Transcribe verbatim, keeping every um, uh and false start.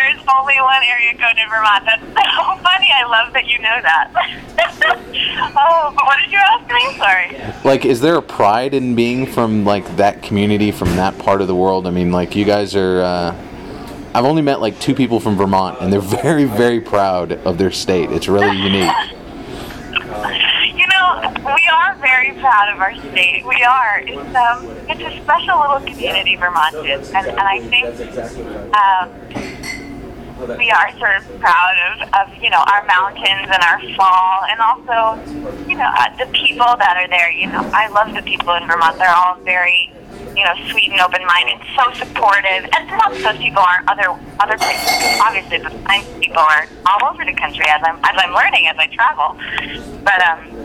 there is only one area code in Vermont. That's so funny. I love that you know that. Oh, but what did you ask me? Sorry. Like, is there a pride in being from, like, that community, from that part of the world? I mean, like, you guys are, uh, I've only met, like, two people from Vermont, and they're very, very proud of their state. It's really unique. You know, we are very proud of our state. We are. It's um, it's a special little community, Vermont is, and, and I think um, we are sort of proud of, of you know our mountains and our fall, and also you know uh, the people that are there. You know, I love the people in Vermont. They're all very you know sweet and open-minded, so supportive, and some of those people aren't other other places. Obviously, the science people are all over the country as I'm as I'm learning as I travel, but um.